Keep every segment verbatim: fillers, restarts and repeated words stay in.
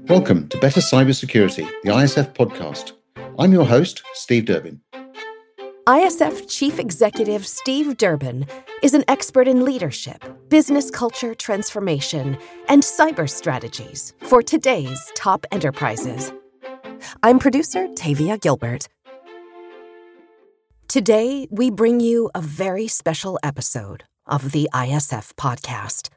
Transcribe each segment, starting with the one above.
Welcome to Better Cybersecurity, the I S F podcast. I'm your host, Steve Durbin. I S F Chief Executive Steve Durbin is an expert in leadership, business culture transformation, and cyber strategies for today's top enterprises. I'm producer Tavia Gilbert. Today, we bring you a very special episode of the I S F podcast.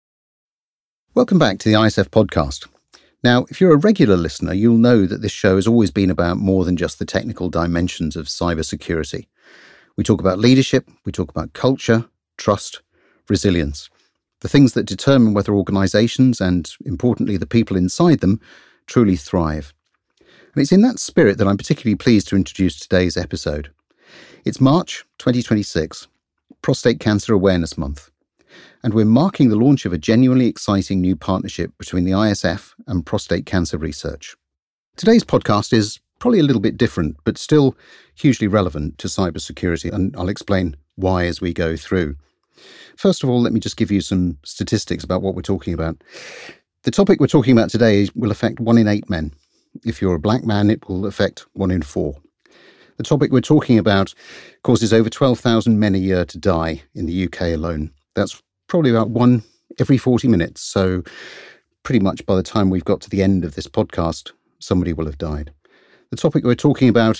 Welcome back to the I S F podcast. Now, if you're a regular listener, you'll know that this show has always been about more than just the technical dimensions of cybersecurity. We talk about leadership, we talk about culture, trust, resilience, the things that determine whether organizations and, importantly, the people inside them truly thrive. And it's in that spirit that I'm particularly pleased to introduce today's episode. It's March twenty twenty-six, Prostate Cancer Awareness Month. And we're marking the launch of a genuinely exciting new partnership between the I S F and prostate cancer research. Today's podcast is probably a little bit different, but still hugely relevant to cybersecurity, and I'll explain why as we go through. First of all, let me just give you some statistics about what we're talking about. The topic we're talking about today will affect one in eight men. If you're a black man, it will affect one in four. The topic we're talking about causes over twelve thousand men a year to die in the U K alone. That's probably about one every forty minutes. So pretty much by the time we've got to the end of this podcast, somebody will have died. The topic we're talking about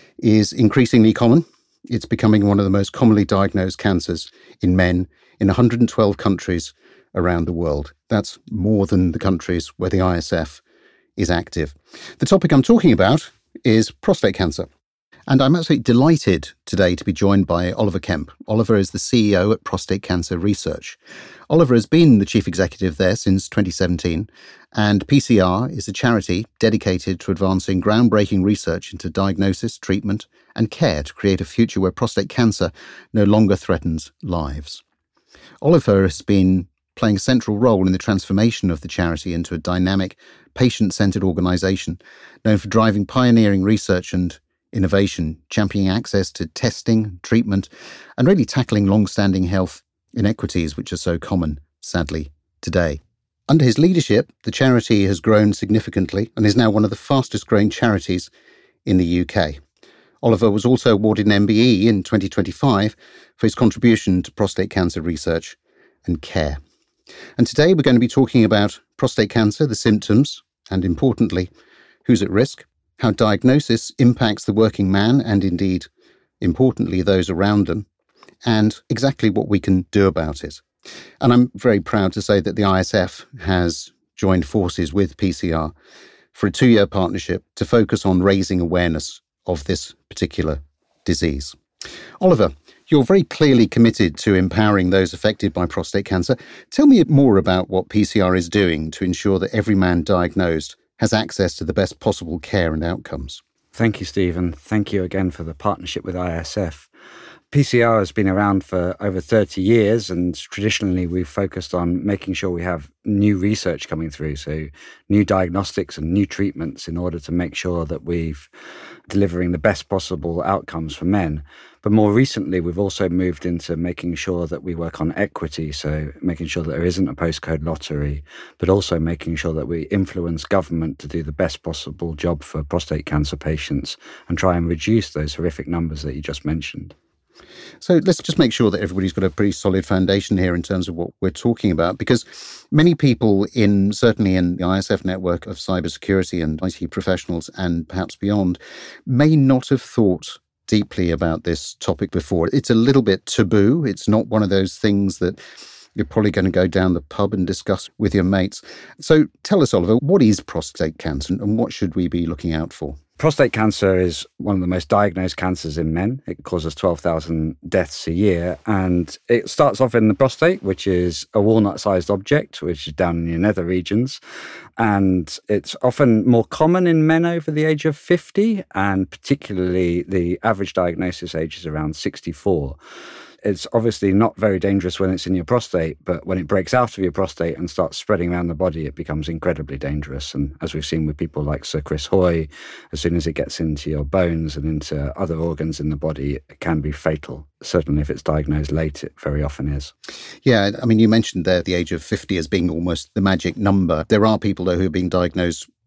is increasingly common. It's becoming one of the most commonly diagnosed cancers in men in one hundred twelve countries around the world. That's more than the countries where the I S F is active. The topic I'm talking about is prostate cancer. And I'm absolutely delighted today to be joined by Oliver Kemp. Oliver is the C E O at Prostate Cancer Research. Oliver has been the chief executive there since twenty seventeen, and P C R is a charity dedicated to advancing groundbreaking research into diagnosis, treatment, and care to create a future where prostate cancer no longer threatens lives. Oliver has been playing a central role in the transformation of the charity into a dynamic, patient-centered organisation known for driving pioneering research and innovation, championing access to testing, treatment, and really tackling long-standing health inequities which are so common, sadly, today. Under his leadership, the charity has grown significantly and is now one of the fastest-growing charities in the U K. Oliver was also awarded an M B E in twenty twenty-five for his contribution to prostate cancer research and care. And today we're going to be talking about prostate cancer, the symptoms, and importantly, who's at risk, how diagnosis impacts the working man and indeed, importantly, those around them, and exactly what we can do about it. And I'm very proud to say that the I S F has joined forces with P C R for a two-year partnership to focus on raising awareness of this particular disease. Oliver, you're very clearly committed to empowering those affected by prostate cancer. Tell me more about what P C R is doing to ensure that every man diagnosed has access to the best possible care and outcomes. Thank you, Steve, and thank you again for the partnership with I S F. P C R has been around for over thirty years, and traditionally we've focused on making sure we have new research coming through, so new diagnostics and new treatments in order to make sure that we've delivering the best possible outcomes for men. But more recently, we've also moved into making sure that we work on equity, so making sure that there isn't a postcode lottery, but also making sure that we influence government to do the best possible job for prostate cancer patients and try and reduce those horrific numbers that you just mentioned. So let's just make sure that everybody's got a pretty solid foundation here in terms of what we're talking about, because many people in, certainly in the I S F network of cybersecurity and I T professionals and perhaps beyond, may not have thought deeply about this topic before. It's a little bit taboo. It's not one of those things that you're probably going to go down the pub and discuss with your mates. So tell us, Oliver, what is prostate cancer and what should we be looking out for? Prostate cancer is one of the most diagnosed cancers in men. It causes twelve thousand deaths a year, and it starts off in the prostate, which is a walnut-sized object, which is down in your nether regions. And it's often more common in men over the age of fifty, and particularly the average diagnosis age is around sixty-four. It's obviously not very dangerous when it's in your prostate, but when it breaks out of your prostate and starts spreading around the body, it becomes incredibly dangerous. And as we've seen with people like Sir Chris Hoy, as soon as it gets into your bones and into other organs in the body, it can be fatal. Certainly if it's diagnosed late, it very often is. Yeah, I mean, you mentioned there the age of fifty as being almost the magic number. There are people, though, who are being diagnosed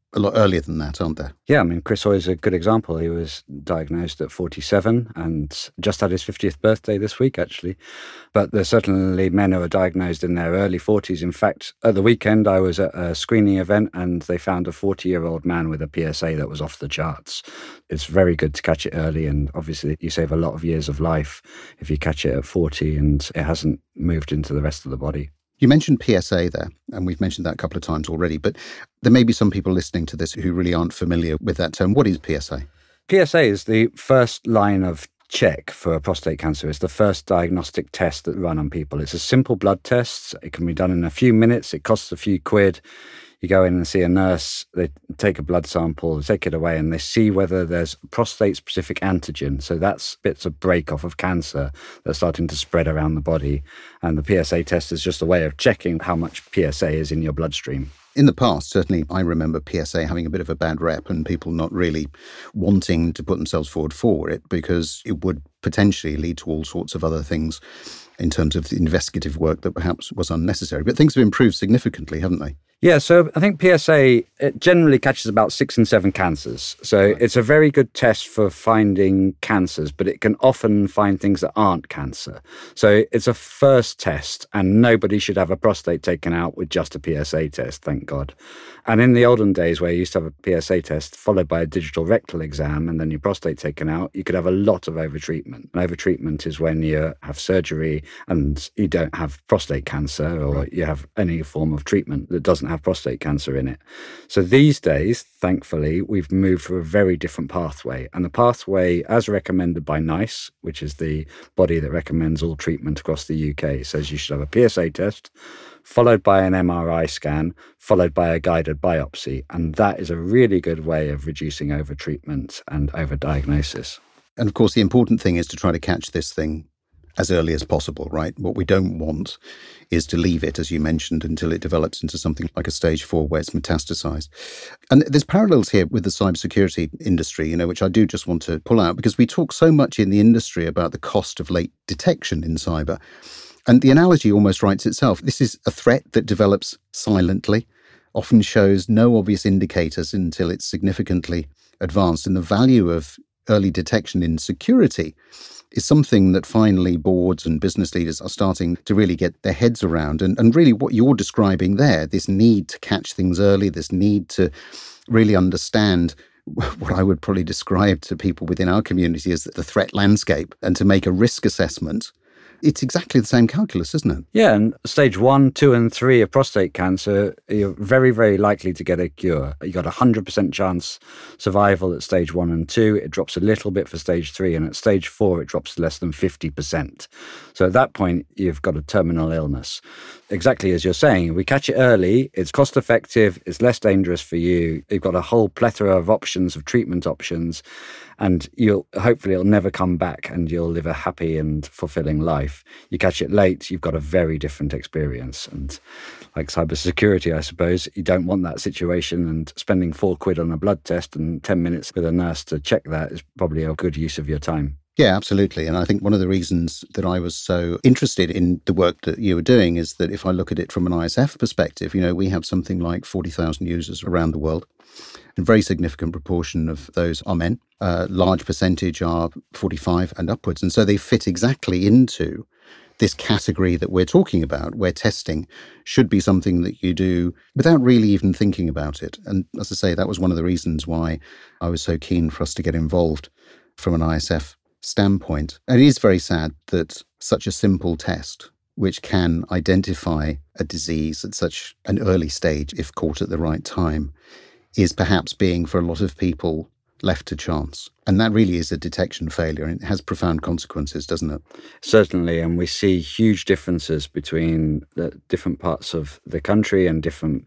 a lot earlier than that, aren't there? Yeah, I mean, Chris Hoy is a good example. He was diagnosed at forty-seven and just had his fiftieth birthday this week, actually. But there's certainly men who are diagnosed in their early forties. In fact, at the weekend, I was at a screening event and they found a forty-year-old man with a P S A that was off the charts. It's very good to catch it early, and obviously you save a lot of years of life if you catch it at forty and it hasn't moved into the rest of the body. You mentioned P S A there, and we've mentioned that a couple of times already, but there may be some people listening to this who really aren't familiar with that term. What is P S A? P S A is the first line of check for prostate cancer. It's the first diagnostic test that's run on people. It's a simple blood test. It can be done in a few minutes. It costs a few quid. You go in and see a nurse, they take a blood sample, they take it away, and they see whether there's prostate-specific antigen. So that's bits of break-off of cancer that's starting to spread around the body. And the P S A test is just a way of checking how much P S A is in your bloodstream. In the past, certainly, I remember P S A having a bit of a bad rep and people not really wanting to put themselves forward for it because it would potentially lead to all sorts of other things in terms of the investigative work that perhaps was unnecessary. But things have improved significantly, haven't they? Yeah, so I think P S A, it generally catches about six and seven cancers. So right. It's a very good test for finding cancers, but it can often find things that aren't cancer. So it's a first test, and nobody should have a prostate taken out with just a P S A test, thank God. And in the olden days where you used to have a P S A test followed by a digital rectal exam and then your prostate taken out, you could have a lot of overtreatment. And overtreatment is when you have surgery and you don't have prostate cancer, or right. you have any form of treatment that doesn't have prostate cancer in it. So these days, thankfully, we've moved to a very different pathway. And the pathway, as recommended by NICE, which is the body that recommends all treatment across the U K, says you should have a P S A test, followed by an M R I scan, followed by a guided biopsy. And that is a really good way of reducing overtreatment and overdiagnosis. And of course, the important thing is to try to catch this thing as early as possible, right? What we don't want is to leave it, as you mentioned, until it develops into something like a stage four where it's metastasized. And there's parallels here with the cybersecurity industry, you know, which I do just want to pull out because we talk so much in the industry about the cost of late detection in cyber. And the analogy almost writes itself. This is a threat that develops silently, often shows no obvious indicators until it's significantly advanced. And the value of early detection in security is something that finally boards and business leaders are starting to really get their heads around. And, and really what you're describing there, this need to catch things early, this need to really understand what I would probably describe to people within our community as the threat landscape and to make a risk assessment. It's exactly the same calculus, isn't it? Yeah, and stage one, two, and three of prostate cancer, you're very, very likely to get a cure. You got a one hundred percent chance survival at stage one and two. It drops a little bit for stage three, and at stage four, it drops to less than fifty percent. So at that point, you've got a terminal illness. Exactly as you're saying, we catch it early, it's cost effective, it's less dangerous for you. You've got a whole plethora of options, of treatment options, and you'll hopefully it'll never come back and you'll live a happy and fulfilling life. You catch it late, you've got a very different experience. And like cybersecurity, I suppose, you don't want that situation, and spending four quid on a blood test and ten minutes with a nurse to check that is probably a good use of your time. Yeah, absolutely. And I think one of the reasons that I was so interested in the work that you were doing is that if I look at it from an I S F perspective, you know, we have something like forty thousand users around the world. A very significant proportion of those are men. A large percentage are forty-five and upwards. And so they fit exactly into this category that we're talking about, where testing should be something that you do without really even thinking about it. And as I say, that was one of the reasons why I was so keen for us to get involved from an I S F standpoint. And it is very sad that such a simple test, which can identify a disease at such an early stage, if caught at the right time, is perhaps being, for a lot of people, left to chance. And that really is a detection failure, and it has profound consequences, doesn't it? Certainly, and we see huge differences between the different parts of the country and different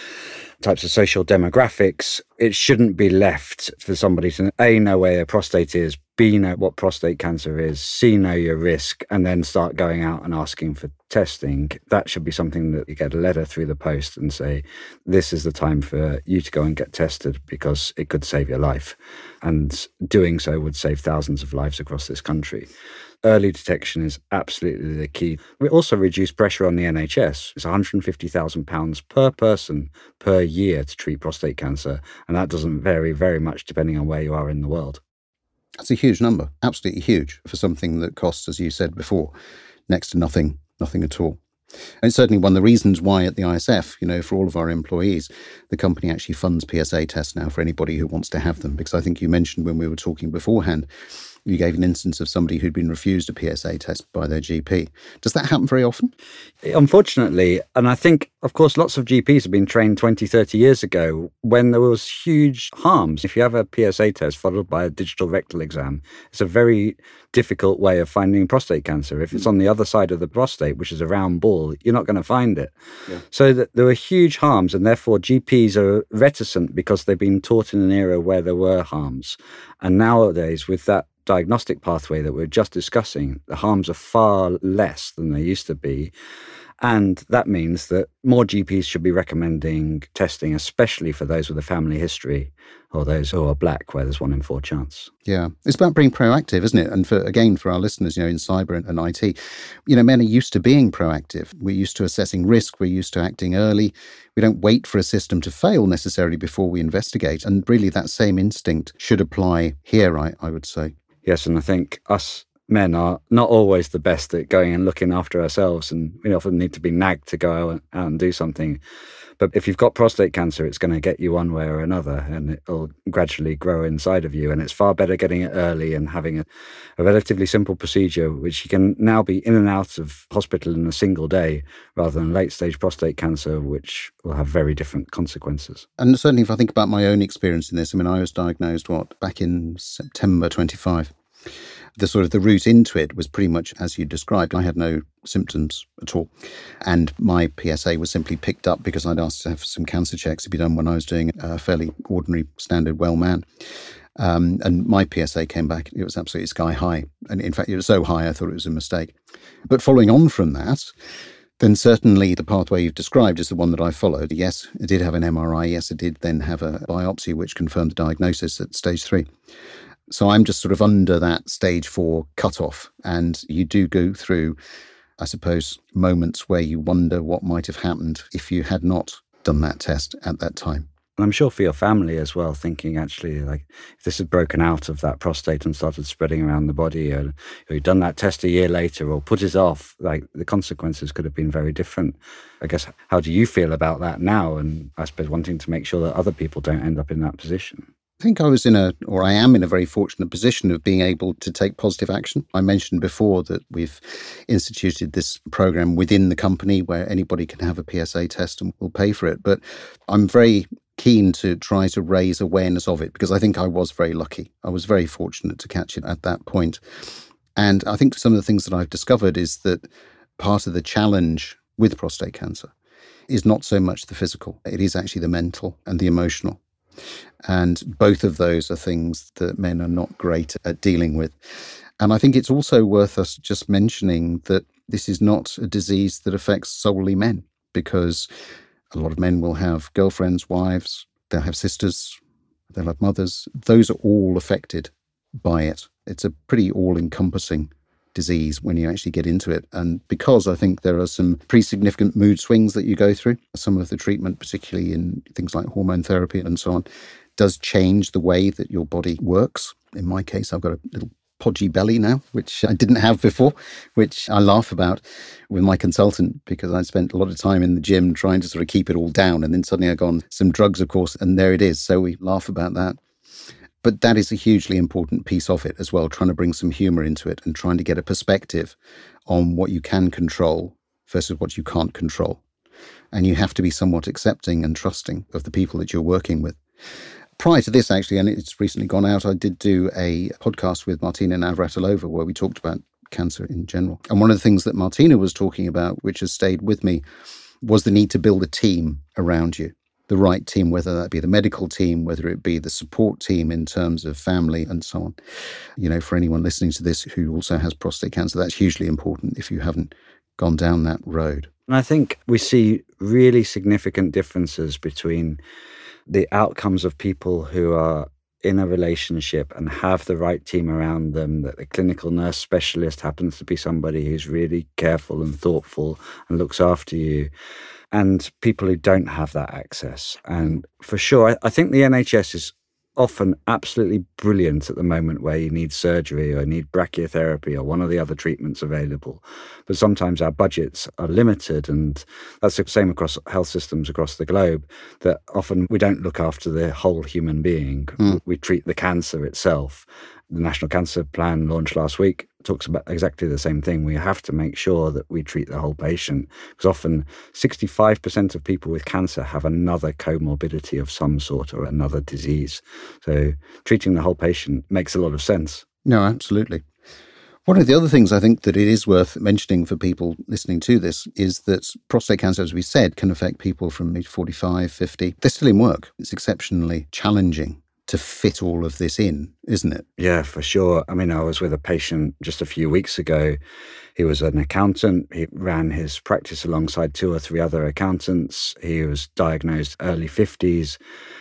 types of social demographics. It shouldn't be left for somebody to A, know where their prostate is, B, know what prostate cancer is, C, know your risk, and then start going out and asking for testing. That should be something that you get a letter through the post and say, this is the time for you to go and get tested because it could save your life. And doing so would save thousands of lives across this country. Early detection is absolutely the key. We also reduce pressure on the N H S. It's one hundred fifty thousand pounds per person per year to treat prostate cancer. And that doesn't vary very much depending on where you are in the world. That's a huge number, absolutely huge for something that costs, as you said before, next to nothing, nothing at all. And it's certainly one of the reasons why at the I S F, you know, for all of our employees, the company actually funds P S A tests now for anybody who wants to have them. Because I think you mentioned when we were talking beforehand, you gave an instance of somebody who'd been refused a P S A test by their G P. Does that happen very often? Unfortunately, and I think, of course, lots of G Ps have been trained twenty, thirty years ago when there was huge harms. If you have a P S A test followed by a digital rectal exam, it's a very difficult way of finding prostate cancer. If it's on the other side of the prostate, which is a round ball, you're not going to find it. Yeah. So that there were huge harms, and therefore G Ps are reticent because they've been taught in an era where there were harms. And nowadays, with that diagnostic pathway that we're just discussing, the harms are far less than they used to be. And that means that more G Ps should be recommending testing, especially for those with a family history or those who are black, where there's one in four chance. Yeah, it's about being proactive, isn't it? And for again, for our listeners, you know, in cyber and, and I T, you know, men are used to being proactive. We're used to assessing risk. We're used to acting early. We don't wait for a system to fail necessarily before we investigate. And really, that same instinct should apply here, I, I would say. Yes, and I think us men are not always the best at going and looking after ourselves, and we often need to be nagged to go out and do something. But if you've got prostate cancer, it's going to get you one way or another, and it'll gradually grow inside of you. And it's far better getting it early and having a, a relatively simple procedure, which you can now be in and out of hospital in a single day, rather than late-stage prostate cancer, which will have very different consequences. And certainly if I think about my own experience in this, I mean, I was diagnosed, what, back in September twenty-five. The sort of the route into it was pretty much as you described. I had no symptoms at all. And my P S A was simply picked up because I'd asked to have some cancer checks to be done when I was doing a fairly ordinary, standard well man. Um, and my P S A came back. It was absolutely sky high. And in fact, it was so high, I thought it was a mistake. But following on from that, then certainly the pathway you've described is the one that I followed. Yes, I did have an M R I. Yes, I did then have a biopsy, which confirmed the diagnosis at stage three. So I'm just sort of under that stage four cutoff. And you do go through, I suppose, moments where you wonder what might have happened if you had not done that test at that time. And I'm sure for your family as well, thinking actually, like, if this had broken out of that prostate and started spreading around the body, or, or you'd done that test a year later or put it off, like, the consequences could have been very different. I guess, how do you feel about that now? And I suppose wanting to make sure that other people don't end up in that position. I think I was in a, or I am in a very fortunate position of being able to take positive action. I mentioned before that we've instituted this program within the company where anybody can have a P S A test and we'll pay for it. But I'm very keen to try to raise awareness of it because I think I was very lucky. I was very fortunate to catch it at that point. And I think some of the things that I've discovered is that part of the challenge with prostate cancer is not so much the physical. It is actually the mental and the emotional. And both of those are things that men are not great at dealing with. And I think it's also worth us just mentioning that this is not a disease that affects solely men, because a lot of men will have girlfriends, wives, they'll have sisters, they'll have mothers. Those are all affected by it. It's a pretty all-encompassing disease when you actually get into it. And because I think there are some pretty significant mood swings that you go through, some of the treatment, particularly in things like hormone therapy and so on, does change the way that your body works. In my case, I've got a little podgy belly now, which I didn't have before, which I laugh about with my consultant because I spent a lot of time in the gym trying to sort of keep it all down. And then suddenly I got on some drugs, of course, and there it is. So we laugh about that. But that is a hugely important piece of it as well, trying to bring some humour into it and trying to get a perspective on what you can control versus what you can't control. And you have to be somewhat accepting and trusting of the people that you're working with. Prior to this, actually, and it's recently gone out, I did do a podcast with Martina Navratilova where we talked about cancer in general. And one of the things that Martina was talking about, which has stayed with me, was the need to build a team around you. the right team, whether that be the medical team, whether it be the support team in terms of family and so on. You know, for anyone listening to this who also has prostate cancer, that's hugely important if you haven't gone down that road. And I think we see really significant differences between the outcomes of people who are in a relationship and have the right team around them, that the clinical nurse specialist happens to be somebody who's really careful and thoughtful and looks after you, and people who don't have that access. And for sure, I, I think the N H S is often absolutely brilliant at the moment where you need surgery or need brachytherapy or one of the other treatments available. But sometimes our budgets are limited, and that's the same across health systems across the globe, that often we don't look after the whole human being. Mm. We treat the cancer itself. The National Cancer Plan launched last week talks about exactly the same thing. We have to make sure that we treat the whole patient, because often sixty-five percent of people with cancer have another comorbidity of some sort or another disease. So treating the whole patient makes a lot of sense. No, absolutely. One of the other things I think that it is worth mentioning for people listening to this is that prostate cancer, as we said, can affect people from age forty-five, fifty. They're still in work. It's exceptionally challenging to fit all of this in, isn't it? Yeah, for sure. I mean, I was with a patient just a few weeks ago. He was an accountant. He ran his practice alongside two or three other accountants. He was diagnosed early fifties,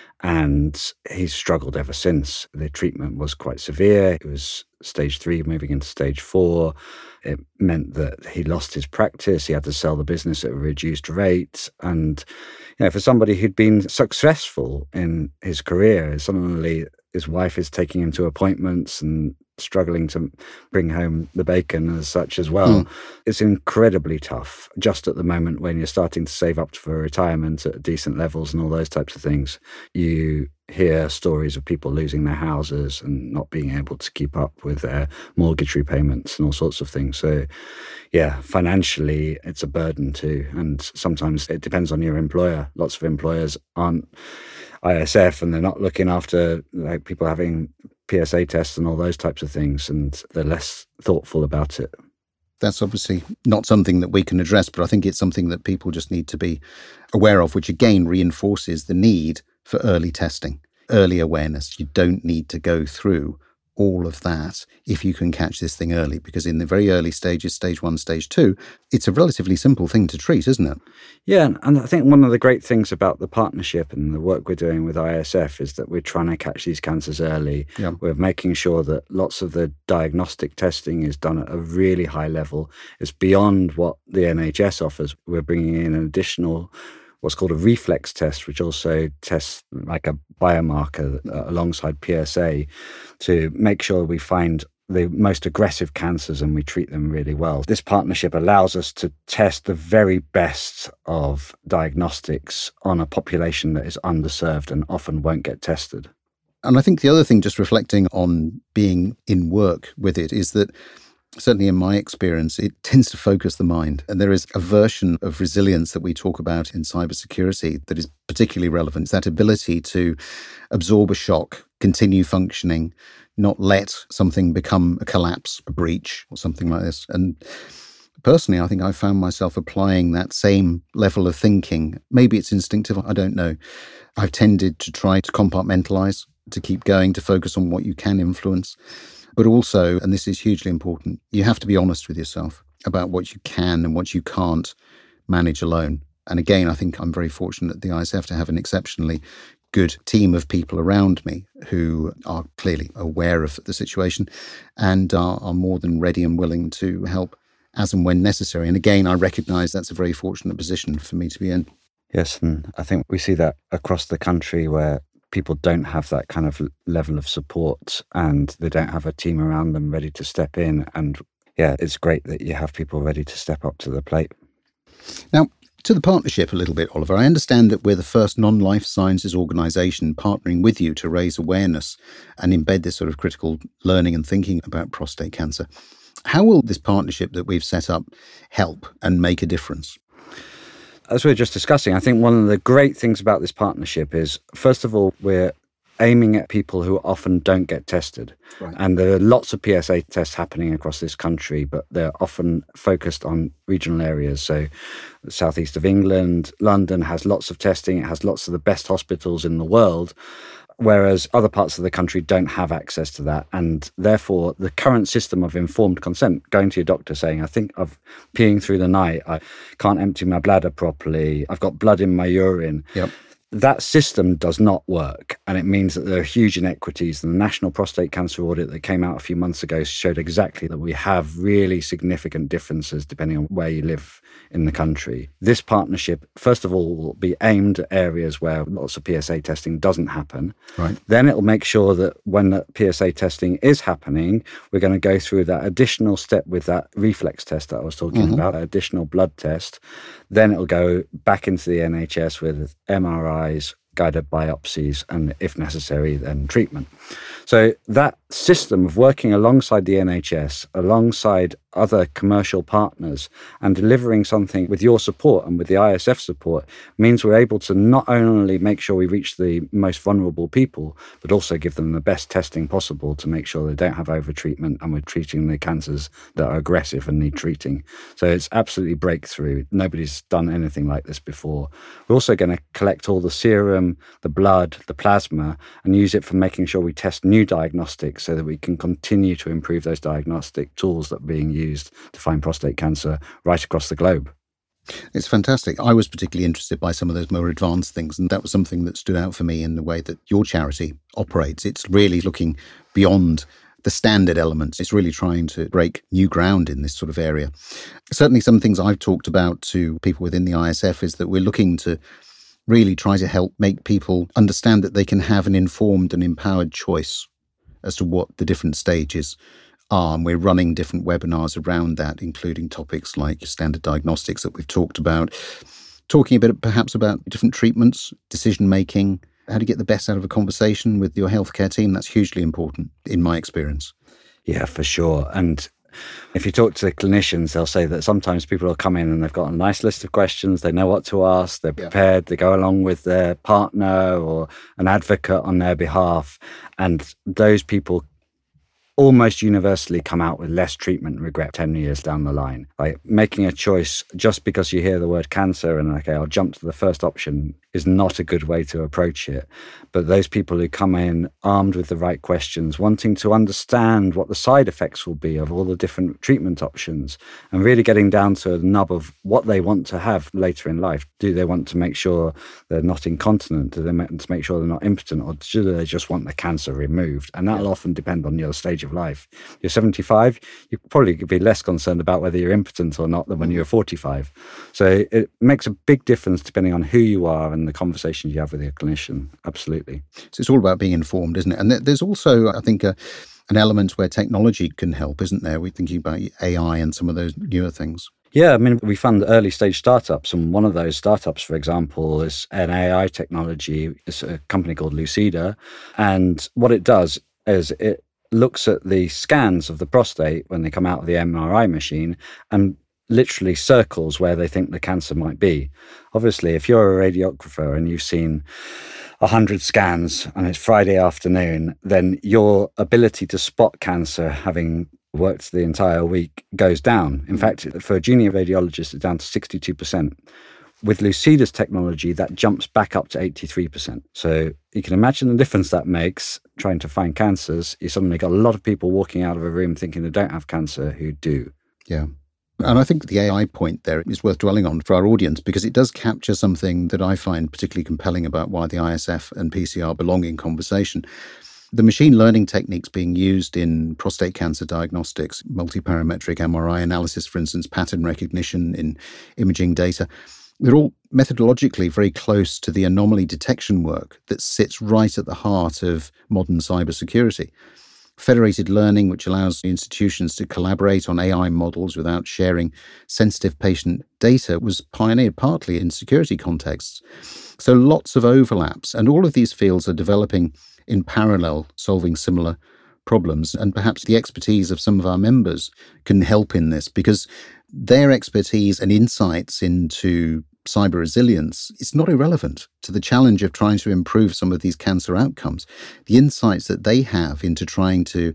and he's struggled ever since. The treatment was quite severe. It was stage three, moving into stage four. It meant that he lost his practice. He had to sell the business at a reduced rate. And, you know, for somebody who'd been successful in his career, suddenly his wife is taking him to appointments and struggling to bring home the bacon as such as well. Mm. It's incredibly tough just at the moment when you're starting to save up for retirement at decent levels and all those types of things. You hear stories of people losing their houses and not being able to keep up with their mortgage repayments and all sorts of things. So yeah, financially it's a burden too. And sometimes it depends on your employer. Lots of employers aren't I S F and they're not looking after like people having P S A tests and all those types of things, and they're less thoughtful about it. That's obviously not something that we can address, but I think it's something that people just need to be aware of, which again reinforces the need for early testing, early awareness. You don't need to go through all of that if you can catch this thing early, because in the very early stages, stage one, stage two, it's a relatively simple thing to treat, isn't it? Yeah, and I think one of the great things about the partnership and the work we're doing with I S F is that we're trying to catch these cancers early. Yeah. We're making sure that lots of the diagnostic testing is done at a really high level. It's beyond what the N H S offers. We're bringing in an additional what's called a reflex test, which also tests like a biomarker uh, alongside P S A to make sure we find the most aggressive cancers and we treat them really well. This partnership allows us to test the very best of diagnostics on a population that is underserved and often won't get tested. And I think the other thing, just reflecting on being in work with it, is that certainly in my experience, it tends to focus the mind. And there is a version of resilience that we talk about in cybersecurity that is particularly relevant. It's that ability to absorb a shock, continue functioning, not let something become a collapse, a breach, or something like this. And personally, I think I found myself applying that same level of thinking. Maybe it's instinctive, I don't know. I've tended to try to compartmentalize, to keep going, to focus on what you can influence. But also, and this is hugely important, you have to be honest with yourself about what you can and what you can't manage alone. And again, I think I'm very fortunate at the I S F to have an exceptionally good team of people around me who are clearly aware of the situation and are, are more than ready and willing to help as and when necessary. And again, I recognise that's a very fortunate position for me to be in. Yes, and I think we see that across the country where people don't have that kind of level of support and they don't have a team around them ready to step in. And yeah, it's great that you have people ready to step up to the plate. Now, to the partnership a little bit, Oliver, I understand that we're the first non-life sciences organisation partnering with you to raise awareness and embed this sort of critical learning and thinking about prostate cancer. How will this partnership that we've set up help and make a difference? As we were just discussing, I think one of the great things about this partnership is, first of all, we're aiming at people who often don't get tested. Right. And there are lots of P S A tests happening across this country, but they're often focused on regional areas. So the southeast of England, London has lots of testing. It has lots of the best hospitals in the world, whereas other parts of the country don't have access to that. And therefore, the current system of informed consent, going to your doctor saying, I think I've peeing through the night, I can't empty my bladder properly, I've got blood in my urine. Yep. That system does not work, and it means that there are huge inequities. And the National Prostate Cancer Audit that came out a few months ago showed exactly that we have really significant differences depending on where you live in the country. This partnership, first of all, will be aimed at areas where lots of P S A testing doesn't happen. Right. Then it will make sure that when the P S A testing is happening, we're going to go through that additional step with that reflex test that I was talking mm-hmm. about, that additional blood test. Then it'll go back into the N H S with M R Is, guided biopsies, and if necessary, then treatment. So that system of working alongside the N H S, alongside other commercial partners, and delivering something with your support and with the I S F support means we're able to not only make sure we reach the most vulnerable people, but also give them the best testing possible to make sure they don't have overtreatment and we're treating the cancers that are aggressive and need treating. So it's absolutely breakthrough. Nobody's done anything like this before. We're also going to collect all the serum, the blood, the plasma, and use it for making sure we test new diagnostics so that we can continue to improve those diagnostic tools that are being used to find prostate cancer right across the globe. It's fantastic. I was particularly interested by some of those more advanced things, and that was something that stood out for me in the way that your charity operates. It's really looking beyond the standard elements. It's really trying to break new ground in this sort of area. Certainly some things I've talked about to people within the I S F is that we're looking to really try to help make people understand that they can have an informed and empowered choice as to what the different stages are. And we're running different webinars around that, including topics like standard diagnostics that we've talked about, talking a bit perhaps about different treatments, decision-making, how to get the best out of a conversation with your healthcare team. That's hugely important in my experience. Yeah, for sure. And if you talk to the clinicians, they'll say that sometimes people will come in and they've got a nice list of questions, they know what to ask, they're prepared, yeah. They go along with their partner or an advocate on their behalf, and those people almost universally come out with less treatment regret ten years down the line. Like making a choice just because you hear the word cancer and, okay, I'll jump to the first option is not a good way to approach it. But those people who come in armed with the right questions, wanting to understand what the side effects will be of all the different treatment options, and really getting down to the nub of what they want to have later in life. Do they want to make sure they're not incontinent? Do they want to make sure they're not impotent? Or do they just want the cancer removed? And that'll yeah. often depend on your stage of life. You're seventy-five, you probably could be less concerned about whether you're impotent or not than when you're forty-five. So it makes a big difference depending on who you are and the conversations you have with your clinician. Absolutely. So it's all about being informed, isn't it? And there's also, I think, a, an element where technology can help, isn't there? We're thinking about A I and some of those newer things. Yeah, I mean, we fund early stage startups, and one of those startups, for example, is an A I technology. It's a company called Lucida. And what it does is it looks at the scans of the prostate when they come out of the M R I machine and literally circles where they think the cancer might be. Obviously, if you're a radiographer and you've seen one hundred scans and it's Friday afternoon, then your ability to spot cancer, having worked the entire week, goes down. In fact, for a junior radiologist, it's down to sixty-two percent. With Lucida's technology, that jumps back up to eighty-three percent. So you can imagine the difference that makes trying to find cancers. You suddenly got a lot of people walking out of a room thinking they don't have cancer who do. Yeah. And I think the A I point there is worth dwelling on for our audience, because it does capture something that I find particularly compelling about why the I S F and P C R belong in conversation. The machine learning techniques being used in prostate cancer diagnostics, multiparametric M R I analysis, for instance, pattern recognition in imaging data, they're all methodologically very close to the anomaly detection work that sits right at the heart of modern cybersecurity. Federated learning, which allows institutions to collaborate on A I models without sharing sensitive patient data, was pioneered partly in security contexts. So lots of overlaps, and all of these fields are developing in parallel, solving similar problems. And perhaps the expertise of some of our members can help in this, because their expertise and insights into cyber resilience, it's not irrelevant to the challenge of trying to improve some of these cancer outcomes. The insights that they have into trying to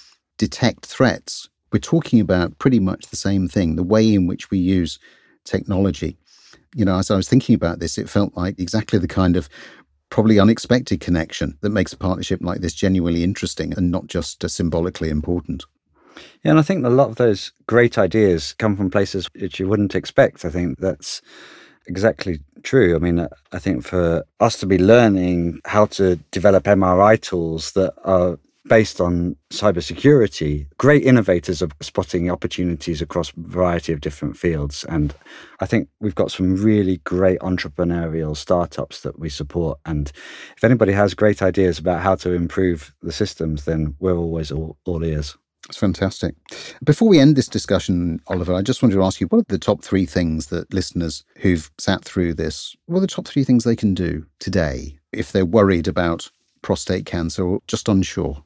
detect threats, we're talking about pretty much the same thing, the way in which we use technology. You know, as I was thinking about this, it felt like exactly the kind of probably unexpected connection that makes a partnership like this genuinely interesting and not just uh, symbolically important. Yeah, and I think a lot of those great ideas come from places which you wouldn't expect. I think that's exactly true. I mean, I think for us to be learning how to develop M R I tools that are based on cybersecurity, great innovators are spotting opportunities across a variety of different fields. And I think we've got some really great entrepreneurial startups that we support. And if anybody has great ideas about how to improve the systems, then we're always all, all ears. That's fantastic. Before we end this discussion, Oliver, I just wanted to ask you, what are the top three things that listeners who've sat through this, what are the top three things they can do today if they're worried about prostate cancer or just unsure?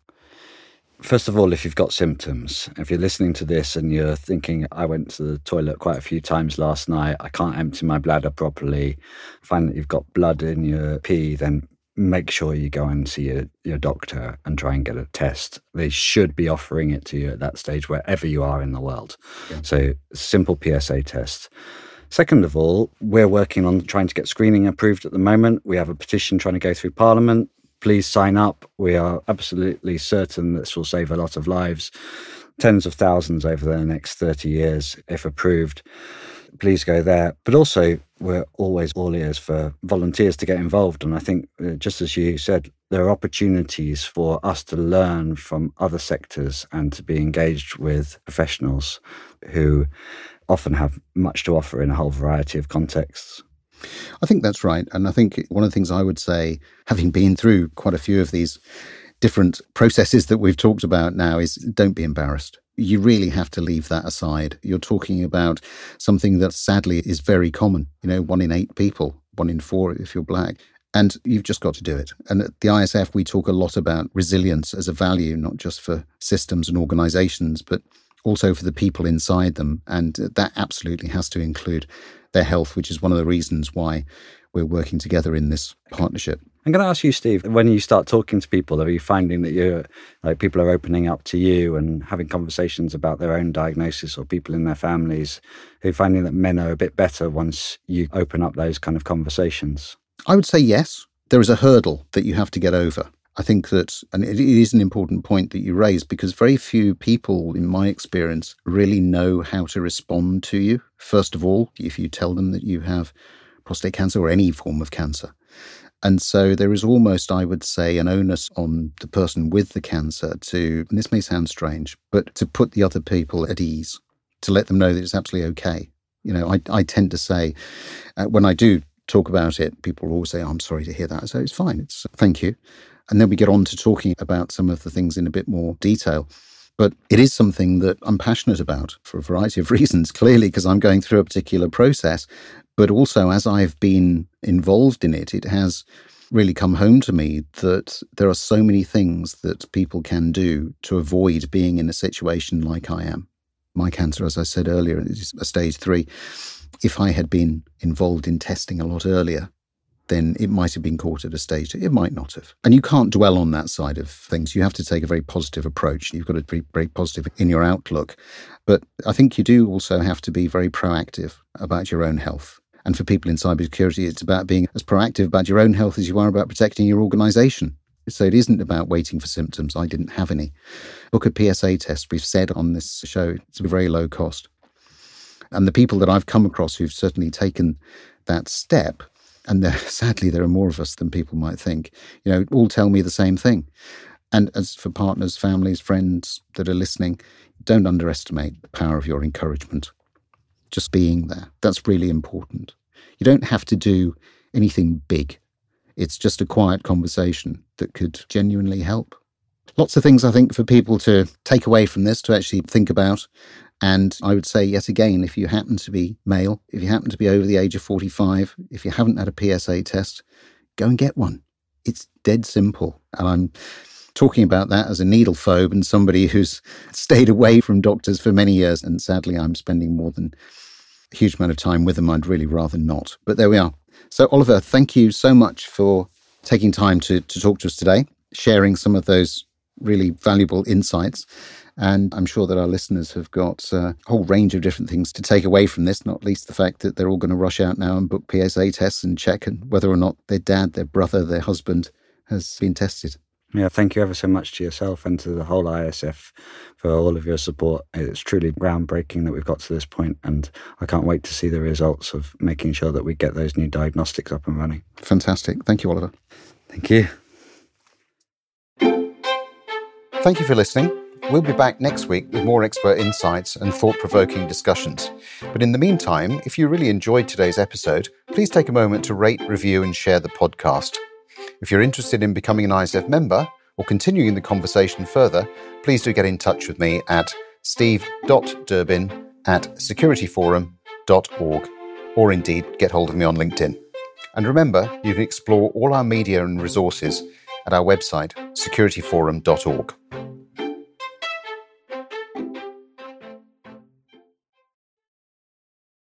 First of all, if you've got symptoms, if you're listening to this and you're thinking, I went to the toilet quite a few times last night, I can't empty my bladder properly, find that you've got blood in your pee, then make sure you go and see your, your doctor and try and get a test. They should be offering it to you at that stage wherever you are in the world. Yeah. So simple P S A test. Second of all, we're working on trying to get screening approved at the moment. We have a petition trying to go through Parliament. Please sign up. We are absolutely certain this will save a lot of lives, tens of thousands over the next thirty years, if approved. Please go there. But also, we're always all ears for volunteers to get involved. And I think, uh, just as you said, there are opportunities for us to learn from other sectors and to be engaged with professionals who often have much to offer in a whole variety of contexts. I think that's right. And I think one of the things I would say, having been through quite a few of these different processes that we've talked about now, is don't be embarrassed. You really have to leave that aside. You're talking about something that sadly is very common. You know, one in eight people, one in four if you're black. And you've just got to do it. And at the I S F, we talk a lot about resilience as a value, not just for systems and organizations, but also for the people inside them. And that absolutely has to include their health, which is one of the reasons why we're working together in this partnership. I'm going to ask you, Steve, when you start talking to people, are you finding that you're like people are opening up to you and having conversations about their own diagnosis, or people in their families who are finding that men are a bit better once you open up those kind of conversations? I would say yes. There is a hurdle that you have to get over. I think that, and it is an important point that you raised, because very few people, in my experience, really know how to respond to you. First of all, if you tell them that you have prostate cancer or any form of cancer. And so there is almost, I would say, an onus on the person with the cancer to, and this may sound strange, but to put the other people at ease, to let them know that it's absolutely okay. You know, I, I tend to say, uh, when I do talk about it, people will always say, oh, I'm sorry to hear that. So it's fine. It's thank you. And then we get on to talking about some of the things in a bit more detail. But it is something that I'm passionate about for a variety of reasons, clearly because I'm going through a particular process. But also, as I've been involved in it, it has really come home to me that there are so many things that people can do to avoid being in a situation like I am. My cancer, as I said earlier, is a stage three. If I had been involved in testing a lot earlier, then it might have been caught at a stage. It might not have. And you can't dwell on that side of things. You have to take a very positive approach. You've got to be very positive in your outlook. But I think you do also have to be very proactive about your own health. And for people in cybersecurity, it's about being as proactive about your own health as you are about protecting your organization. So it isn't about waiting for symptoms. I didn't have any. Book a P S A test. We've said on this show, it's a very low cost. And the people that I've come across who've certainly taken that step, and there, sadly, there are more of us than people might think, you know, all tell me the same thing. And as for partners, families, friends that are listening, don't underestimate the power of your encouragement. Just being there. That's really important. You don't have to do anything big. It's just a quiet conversation that could genuinely help. Lots of things, I think, for people to take away from this, to actually think about. And I would say, yet again, if you happen to be male, if you happen to be over the age of forty-five, if you haven't had a P S A test, go and get one. It's dead simple. And I'm talking about that as a needle phobe and somebody who's stayed away from doctors for many years. And sadly, I'm spending more than a huge amount of time with them. I'd really rather not. But there we are. So, Oliver, thank you so much for taking time to, to talk to us today, sharing some of those really valuable insights. And I'm sure that our listeners have got a whole range of different things to take away from this, not least the fact that they're all going to rush out now and book P S A tests and check whether or not their dad, their brother, their husband has been tested. Yeah, thank you ever so much to yourself and to the whole I S F for all of your support. It's truly groundbreaking that we've got to this point, and I can't wait to see the results of making sure that we get those new diagnostics up and running. Fantastic. Thank you, Oliver. Thank you. Thank you for listening. We'll be back next week with more expert insights and thought-provoking discussions. But in the meantime, if you really enjoyed today's episode, please take a moment to rate, review and share the podcast. If you're interested in becoming an I S F member or continuing the conversation further, please do get in touch with me at steve dot durbin at security forum dot org, or indeed get hold of me on LinkedIn. And remember, you can explore all our media and resources at our website, security forum dot org.